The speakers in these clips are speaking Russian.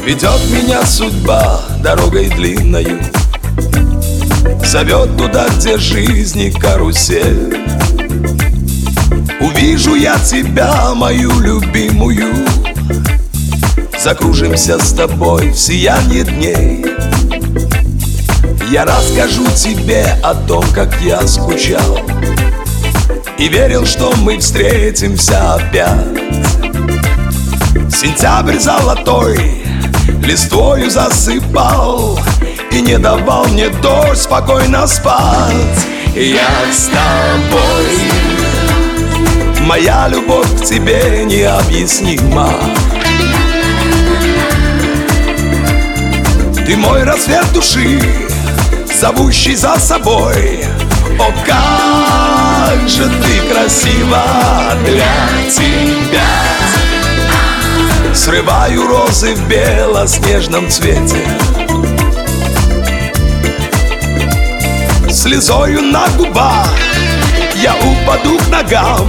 Ведет меня судьба дорогой длинною, зовет туда, где жизни карусель. Увижу я тебя, мою любимую, закружимся с тобой в сиянии дней. Я расскажу тебе о том, как я скучал и верил, что мы встретимся опять. Сентябрь золотой листвою засыпал и не давал мне дождь спокойно спать. Я с тобой, моя любовь к тебе необъяснима. Ты мой рассвет души, зовущий за собой. О, как же ты красива для тебя! Срываю розы в белоснежном цвете, слезою на губах я упаду к ногам,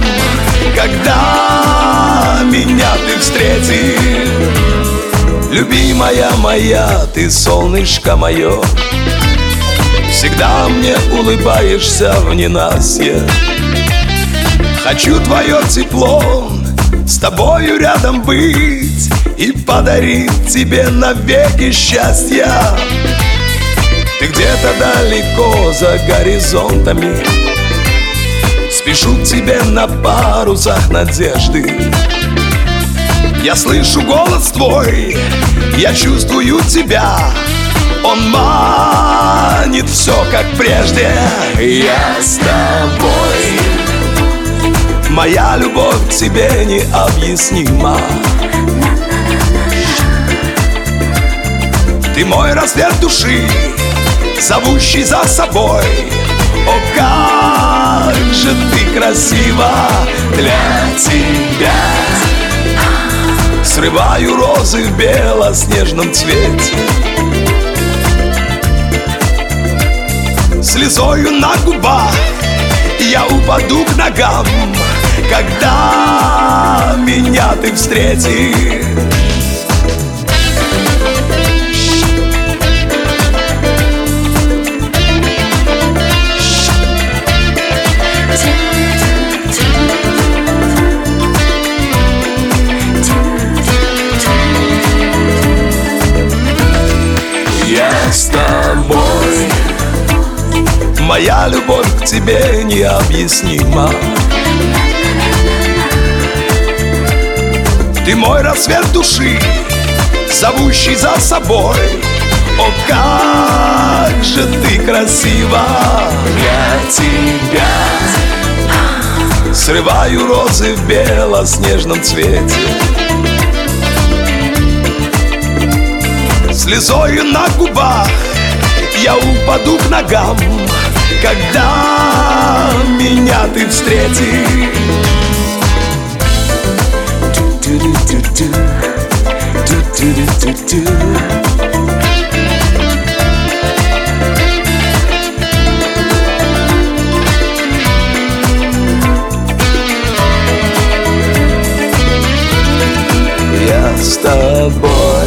когда меня ты встретишь. Любимая моя, ты солнышко мое, всегда мне улыбаешься в ненастье. Хочу твое тепло, с тобою рядом быть и подарить тебе навеки счастья. Ты где-то далеко за горизонтами, спешу к тебе на парусах надежды. Я слышу голос твой, я чувствую тебя, он манит все как прежде. Я с тобой, моя любовь к тебе необъяснима. Ты мой рассвет души, зовущий за собой. О, как же ты красива для тебя! Срываю розы в белоснежном цвете, слезою на губах я упаду к ногам, когда меня ты встретишь. Я с тобой, моя любовь к тебе необъяснима. Ты мой рассвет души, зовущий за собой. О, как же ты красива для тебя! Срываю розы в белоснежном цвете, слезою на губах я упаду к ногам, когда меня ты встретишь. Я с тобой.